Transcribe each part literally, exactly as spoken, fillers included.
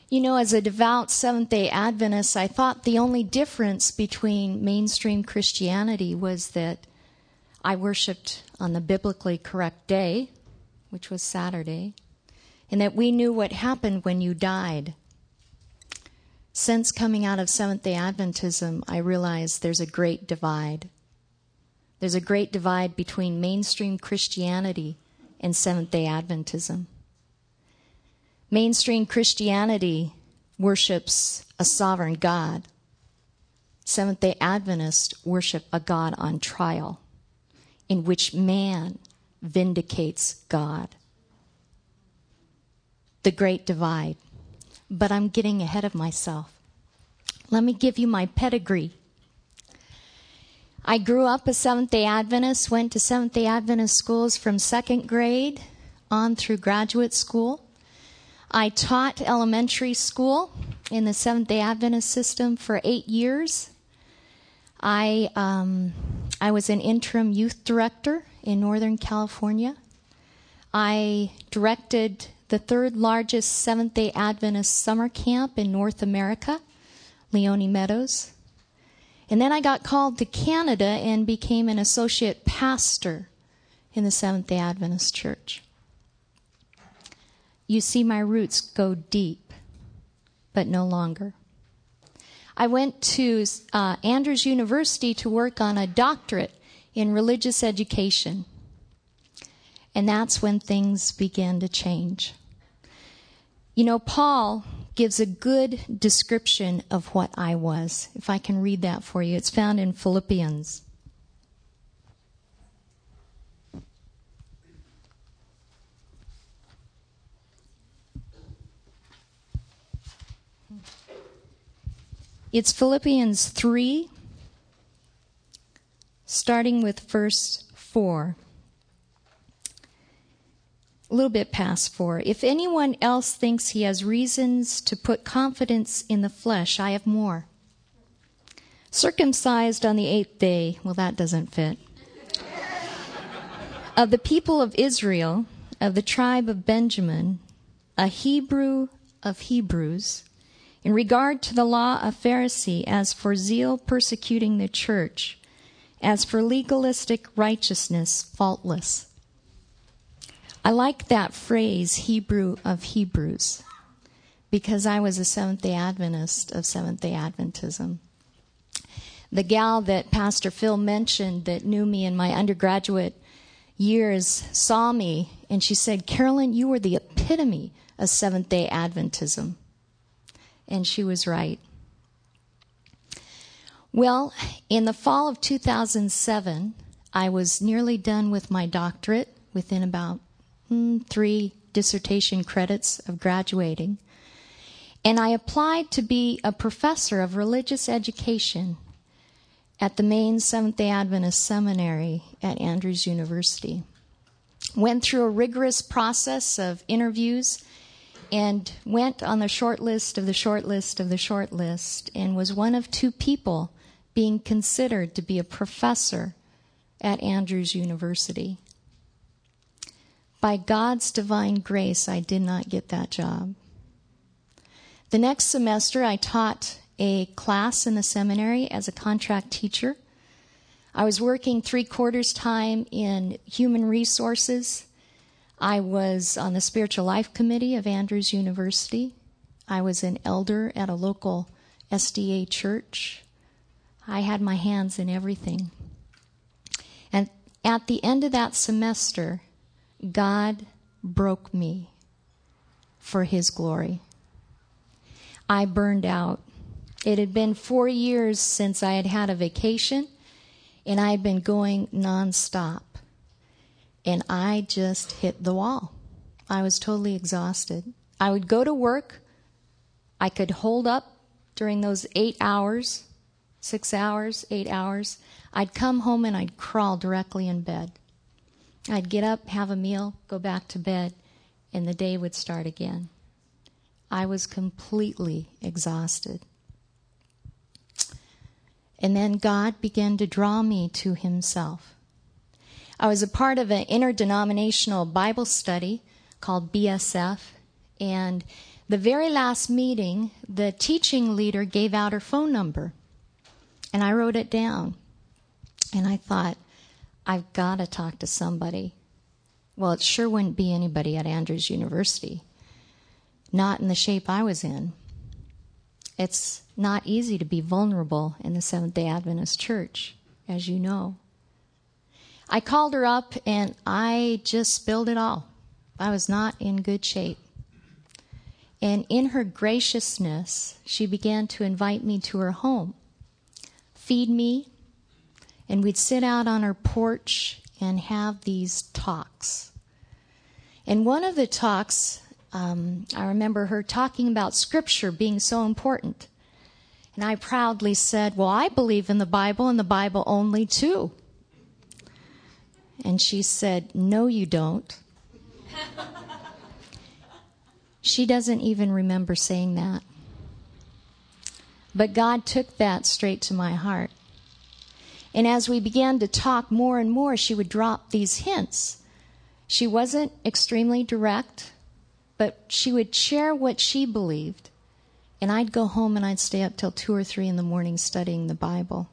You know, as a devout Seventh-day Adventist, I thought the only difference between mainstream Christianity was that I worshiped on the biblically correct day, which was Saturday, and that we knew what happened when you died. Since coming out of Seventh-day Adventism, I realized there's a great divide. There's a great divide between mainstream Christianity and Seventh-day Adventism. Mainstream Christianity worships a sovereign God. Seventh-day Adventists worship a God on trial, in which man vindicates God. The great divide. But I'm getting ahead of myself. Let me give you my pedigree. I grew up a Seventh-day Adventist, went to Seventh-day Adventist schools from second grade on through graduate school. I taught elementary school in the Seventh-day Adventist system for eight years. I um, I was an interim youth director in Northern California. I directed the third largest Seventh-day Adventist summer camp in North America, Leone Meadows. And then I got called to Canada and became an associate pastor in the Seventh-day Adventist Church. You see, my roots go deep, but no longer. I went to uh, Andrews University to work on a doctorate in religious education. And that's when things began to change. You know, Paul gives a good description of what I was. If I can read that for you. It's found in Philippians. It's Philippians three, starting with verse four. A little bit past four. If anyone else thinks he has reasons to put confidence in the flesh, I have more. Circumcised on the eighth day, well, that doesn't fit. Of the people of Israel, of the tribe of Benjamin, a Hebrew of Hebrews, in regard to the law of Pharisee, as for zeal persecuting the church, as for legalistic righteousness, faultless. I like that phrase, Hebrew of Hebrews, because I was a Seventh-day Adventist of Seventh-day Adventism. The gal that Pastor Phil mentioned that knew me in my undergraduate years saw me, and she said, Carolyn, you were the epitome of Seventh-day Adventism. And she was right. Well, in the fall of two thousand seven, I was nearly done with my doctorate within about mm, three dissertation credits of graduating. And I applied to be a professor of religious education at the main Seventh-day Adventist Seminary at Andrews University. Went through a rigorous process of interviews and went on the short list of the short list of the short list and was one of two people being considered to be a professor at Andrews University. By God's divine grace, I did not get that job. The next semester, I taught a class in the seminary as a contract teacher. I was working three-quarters time in human resources. I was on the Spiritual Life Committee of Andrews University. I was an elder at a local S D A church. I had my hands in everything. And at the end of that semester, God broke me for His glory. I burned out. It had been four years since I had had a vacation, and I had been going nonstop. And I just hit the wall. I was totally exhausted. I would go to work. I could hold up during those eight hours, six hours, eight hours. I'd come home and I'd crawl directly in bed. I'd get up, have a meal, go back to bed, and the day would start again. I was completely exhausted. And then God began to draw me to Himself. I was a part of an interdenominational Bible study called B S F, and The very last meeting, the teaching leader gave out her phone number. And I wrote it down. And I thought, I've got to talk to somebody. Well, it sure wouldn't be anybody at Andrews University. Not in the shape I was in. It's not easy to be vulnerable in the Seventh-day Adventist Church, as you know. I called her up and I just spilled it all. I was not in good shape. And in her graciousness, she began to invite me to her home, feed me, and we'd sit out on her porch and have these talks. And one of the talks, um, I remember her talking about Scripture being so important. And I proudly said, well, I believe in the Bible and the Bible only too. And she said, no, you don't. She doesn't even remember saying that. But God took that straight to my heart. And as we began to talk more and more, she would drop these hints. She wasn't extremely direct, but she would share what she believed. And I'd go home and I'd stay up till two or three in the morning studying the Bible.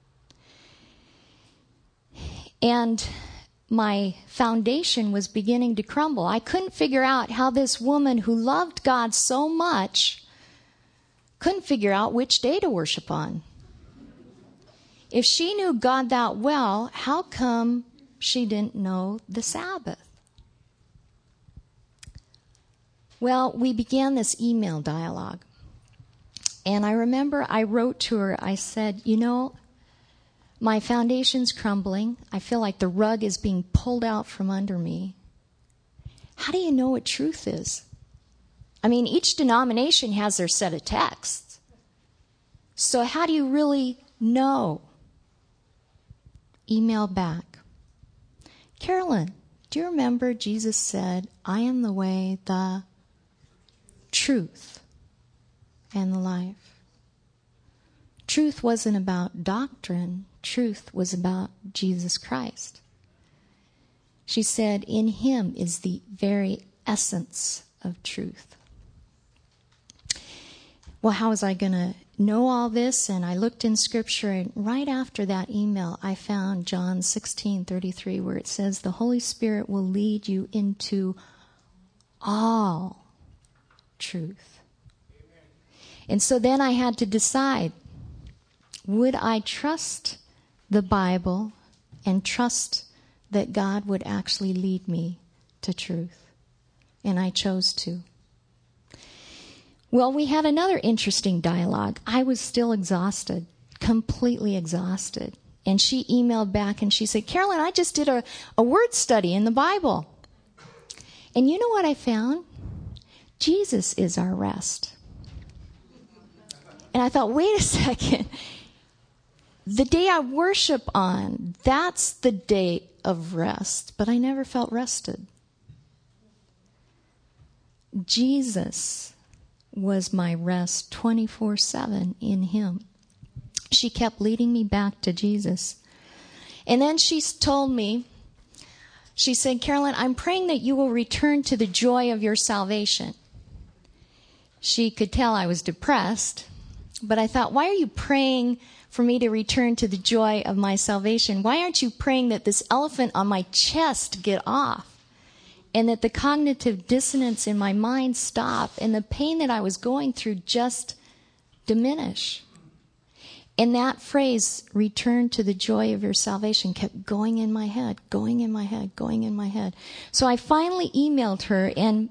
And my foundation was beginning to crumble. I couldn't figure out how this woman who loved God so much couldn't figure out which day to worship on. If she knew God that well, how come she didn't know the Sabbath? Well, we began this email dialogue. And I remember I wrote to her, I said, you know, my foundation's crumbling. I feel like the rug is being pulled out from under me. How do you know what truth is? I mean, each denomination has their set of texts. So how do you really know? Email back. Carolyn, do you remember Jesus said, I am the way, the truth, and the life? Truth wasn't about doctrine. Truth was about Jesus Christ. She said, in him is the very essence of truth. Well, how was I going to know all this? And I looked in Scripture, and right after that email, I found John sixteen thirty-three, where it says, the Holy Spirit will lead you into all truth. Amen. And so then I had to decide, would I trust the Bible and trust that God would actually lead me to truth? And I chose to. Well, we had another interesting dialogue. I was still exhausted, completely exhausted. And she emailed back and she said, Carolyn, I just did a, a word study in the Bible. And you know what I found? Jesus is our rest. And I thought, wait a second. The day I worship on, that's the day of rest. But I never felt rested. Jesus was my rest twenty-four seven in him. She kept leading me back to Jesus. And then she told me, she said, Carolyn, I'm praying that you will return to the joy of your salvation. She could tell I was depressed, but I thought, why are you praying for me to return to the joy of my salvation? Why aren't you praying that this elephant on my chest get off? And that the cognitive dissonance in my mind stop and the pain that I was going through just diminish. And that phrase, return to the joy of your salvation, kept going in my head, going in my head, going in my head. So I finally emailed her and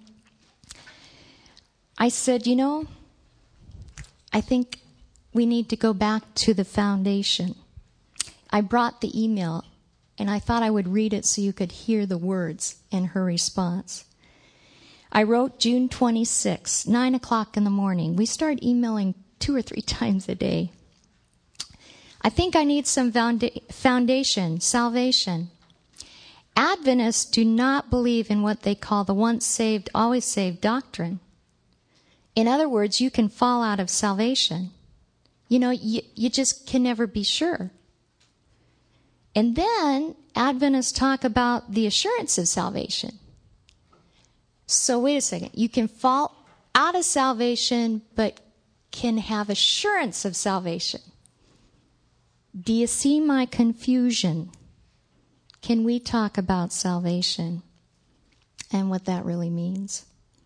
I said, you know, I think we need to go back to the foundation. I brought the email. And I thought I would read it so you could hear the words and her response. I wrote June twenty-sixth, nine o'clock in the morning. We started emailing two or three times a day. I think I need some foundation, salvation. Adventists do not believe in what they call the once saved, always saved doctrine. In other words, you can fall out of salvation. You know, you, you just can never be sure. And then Adventists talk about the assurance of salvation. So wait a second. You can fall out of salvation, but can have assurance of salvation. Do you see my confusion? Can we talk about salvation and what that really means?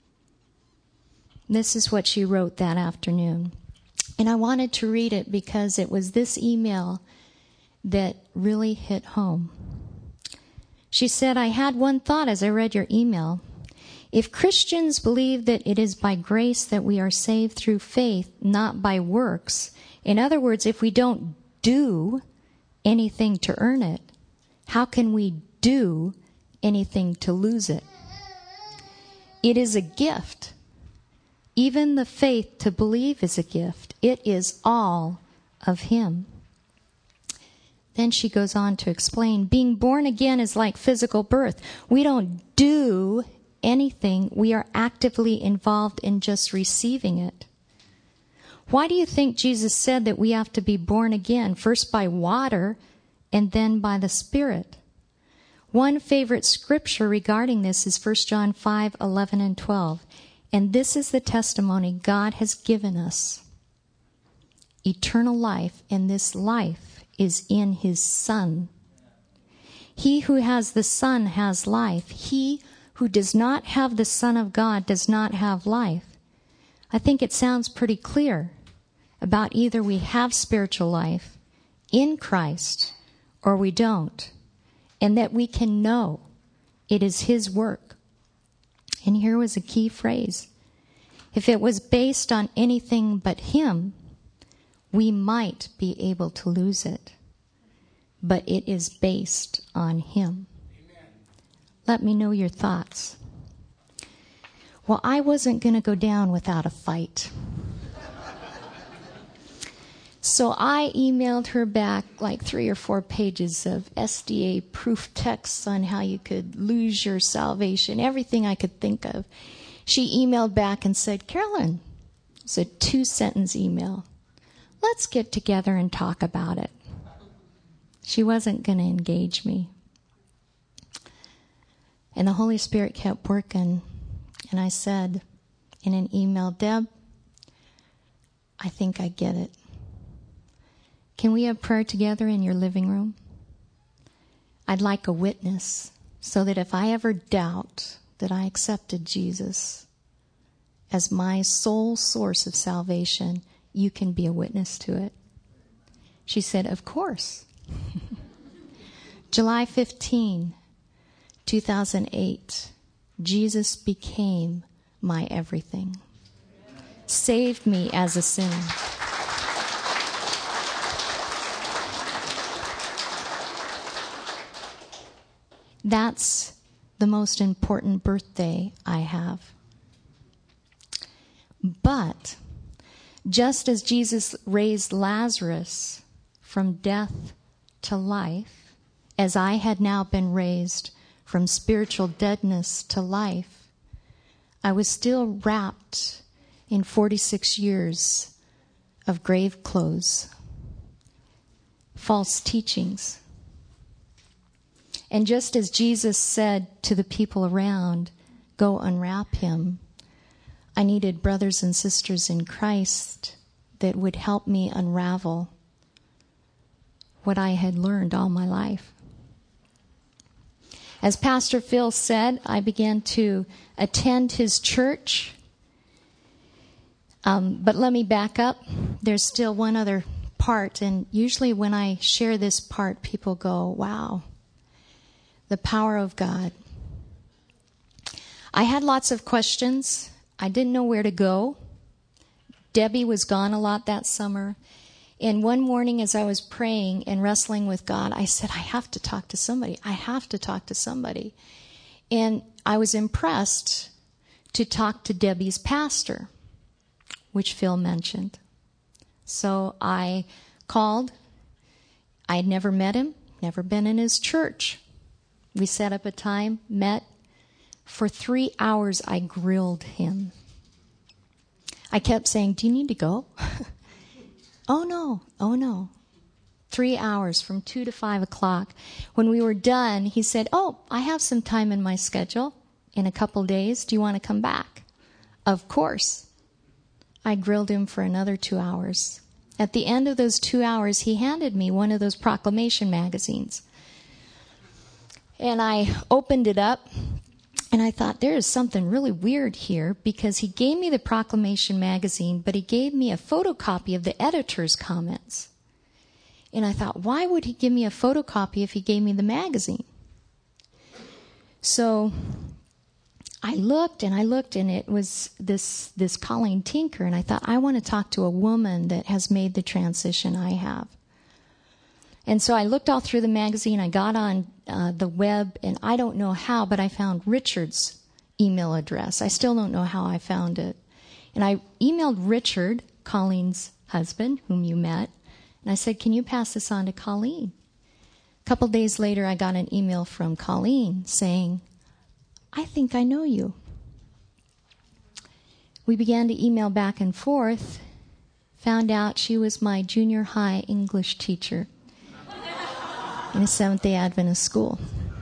This is what she wrote that afternoon. And I wanted to read it because it was this email that really hit home. She said, I had one thought as I read your email. If Christians believe that it is by grace that we are saved through faith, not by works, in other words, if we don't do anything to earn it, how can we do anything to lose it? It is a gift. Even the faith to believe is a gift. It is all of Him. Then she goes on to explain, being born again is like physical birth. We don't do anything. We are actively involved in just receiving it. Why do you think Jesus said that we have to be born again, first by water and then by the Spirit? One favorite scripture regarding this is First John five, eleven and twelve. And this is the testimony God has given us. Eternal life, and this life is in His Son. He who has the Son has life. He who does not have the Son of God does not have life. I think it sounds pretty clear about either we have spiritual life in Christ or we don't, and that we can know it is His work. And here was a key phrase. If it was based on anything but Him, we might be able to lose it. But it is based on Him. Amen. Let me know your thoughts. Well, I wasn't going to go down without a fight. So I emailed her back like three or four pages of S D A proof texts on how you could lose your salvation, everything I could think of. She emailed back and said, Carolyn, it's a two-sentence email. Let's get together and talk about it. She wasn't going to engage me. And the Holy Spirit kept working. And I said in an email, Deb, I think I get it. Can we have prayer together in your living room? I'd like a witness so that if I ever doubt that I accepted Jesus as my sole source of salvation, you can be a witness to it. She said, of course. July fifteenth, two thousand eight, Jesus became my everything. Saved me as a sinner. That's the most important birthday I have. But just as Jesus raised Lazarus from death to life, as I had now been raised from spiritual deadness to life, I was still wrapped in forty-six years of grave clothes, false teachings. And just as Jesus said to the people around, go unwrap him, I needed brothers and sisters in Christ that would help me unravel what I had learned all my life. As Pastor Phil said, I began to attend his church. Um, but let me back up. There's still one other part, and usually when I share this part, people go, wow, the power of God. I had lots of questions. I didn't know where to go. Debbie was gone a lot that summer. And one morning as I was praying and wrestling with God, I said, I have to talk to somebody. I have to talk to somebody. And I was impressed to talk to Debbie's pastor, which Phil mentioned. So I called. I had never met him, never been in his church. We set up a time, met. For three hours, I grilled him. I kept saying, do you need to go? Oh, no. Oh, no. Three hours from two to five o'clock. When we were done, he said, oh, I have some time in my schedule in a couple days. Do you want to come back? Of course. I grilled him for another two hours. At the end of those two hours, he handed me one of those proclamation magazines. And I opened it up, and I thought, there is something really weird here, because he gave me the proclamation magazine, but he gave me a photocopy of the editor's comments. And I thought, why would he give me a photocopy if he gave me the magazine? So I looked and I looked, and it was this this Colleen Tinker, and I thought, I want to talk to a woman that has made the transition I have. And so I looked all through the magazine. I got on uh, the web, and I don't know how, but I found Richard's email address. I still don't know how I found it. And I emailed Richard, Colleen's husband, whom you met, and I said, can you pass this on to Colleen? A couple days later, I got an email from Colleen saying, I think I know you. We began to email back and forth, found out she was my junior high English teacher in a Seventh-day Adventist school.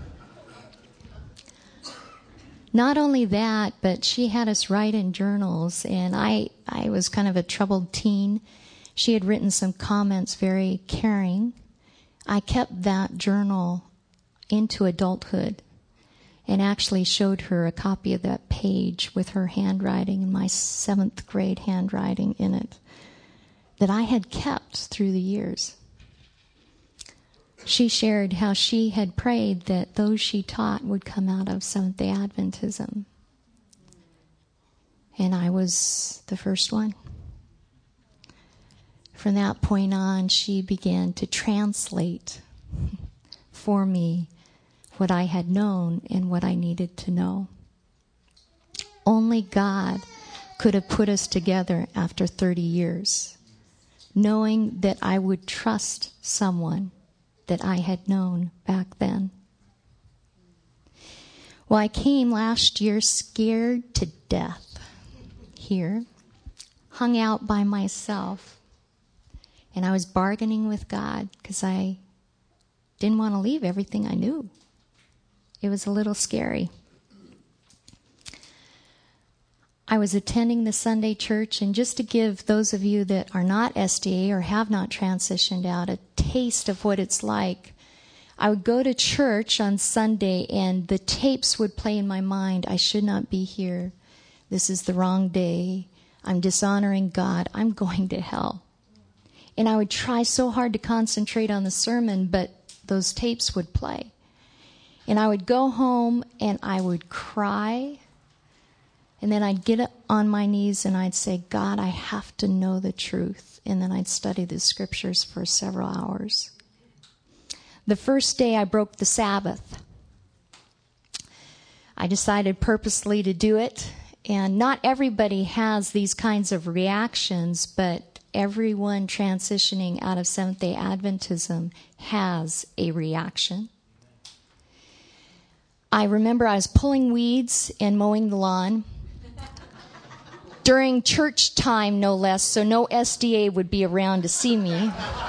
Not only that, but she had us write in journals, and I, I was kind of a troubled teen. She had written some comments, very caring. I kept that journal into adulthood and actually showed her a copy of that page with her handwriting and my seventh grade handwriting in it that I had kept through the years. She shared how she had prayed that those she taught would come out of Seventh-day Adventism. And I was the first one. From that point on, she began to translate for me what I had known and what I needed to know. Only God could have put us together after thirty years, knowing that I would trust someone that I had known back then. Well, I came last year scared to death here, hung out by myself, and I was bargaining with God because I didn't want to leave everything I knew. It was a little scary. I was attending the Sunday church, and just to give those of you that are not S D A or have not transitioned out a taste of what it's like, I would go to church on Sunday, and the tapes would play in my mind. I should not be here. This is the wrong day. I'm dishonoring God. I'm going to hell. And I would try so hard to concentrate on the sermon, but those tapes would play. And I would go home and I would cry. And then I'd get on my knees and I'd say, God, I have to know the truth. And then I'd study the scriptures for several hours. The first day I broke the Sabbath. I decided purposely to do it. And not everybody has these kinds of reactions, but everyone transitioning out of Seventh-day Adventism has a reaction. I remember I was pulling weeds and mowing the lawn during church time, no less, so no S D A would be around to see me.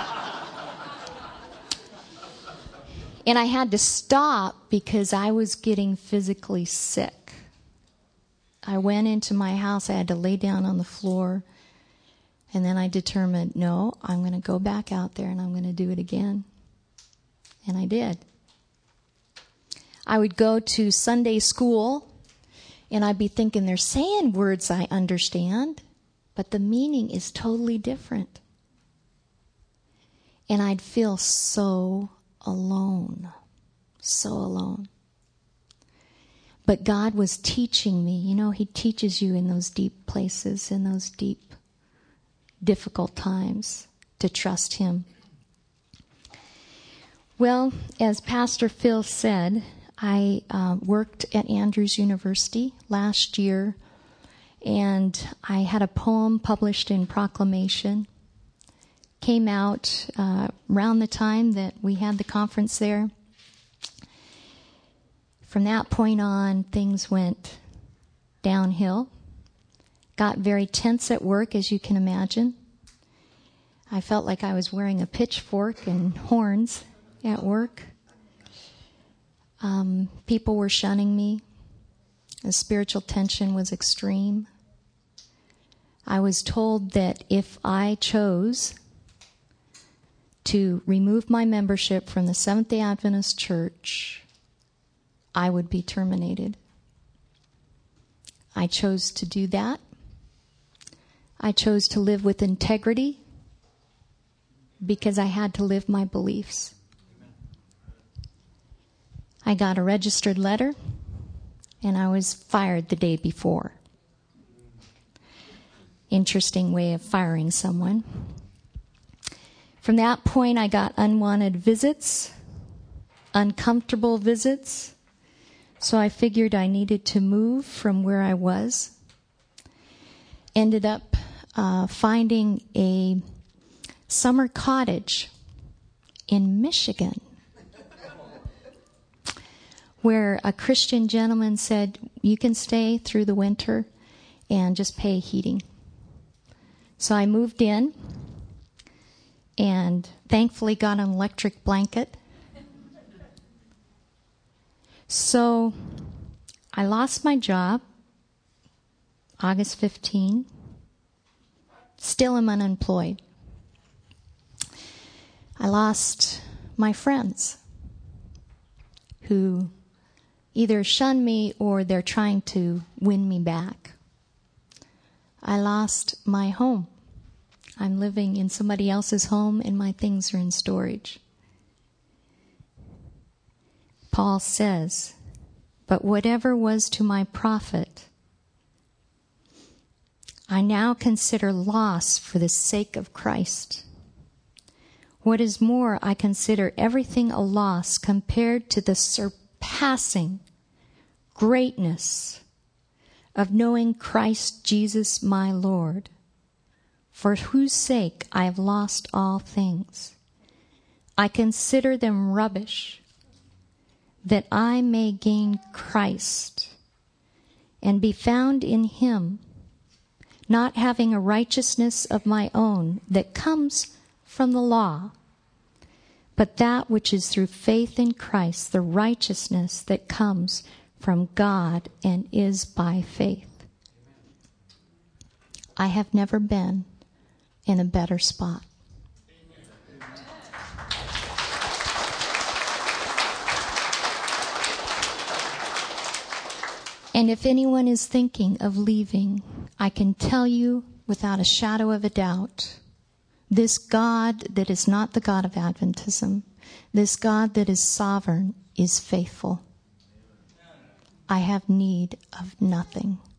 And I had to stop because I was getting physically sick. I went into my house, I had to lay down on the floor, and then I determined, no, I'm going to go back out there and I'm going to do it again. And I did. I would go to Sunday school, and I'd be thinking, they're saying words I understand, but the meaning is totally different. And I'd feel so alone, so alone. But God was teaching me. You know, He teaches you in those deep places, in those deep, difficult times, to trust Him. Well, as Pastor Phil said, I uh, worked at Andrews University last year, and I had a poem published in Proclamation. Came out uh, around the time that we had the conference there. From that point on, things went downhill. Got very tense at work, as you can imagine. I felt like I was wearing a pitchfork and horns at work. Um, people were shunning me. The spiritual tension was extreme. I was told that if I chose to remove my membership from the Seventh-day Adventist Church, I would be terminated. I chose to do that. I chose to live with integrity because I had to live my beliefs. I got a registered letter, and I was fired the day before. Interesting way of firing someone. From that point, I got unwanted visits, uncomfortable visits, so I figured I needed to move from where I was. Ended up uh, finding a summer cottage in Michigan, where a Christian gentleman said, you can stay through the winter and just pay heating. So I moved in and thankfully got an electric blanket. So I lost my job August fifteenth. Still am unemployed. I lost my friends who either shun me or they're trying to win me back. I lost my home. I'm living in somebody else's home and my things are in storage. Paul says, but whatever was to my profit, I now consider loss for the sake of Christ. What is more, I consider everything a loss compared to the surpassing greatness of knowing Christ Jesus my Lord, for whose sake I have lost all things. I consider them rubbish, that I may gain Christ and be found in him, not having a righteousness of my own that comes from the law, but that which is through faith in Christ, the righteousness that comes from God and is by faith. I have never been in a better spot. And if anyone is thinking of leaving, I can tell you without a shadow of a doubt, this God that is not the God of Adventism, this God that is sovereign, is faithful. I have need of nothing.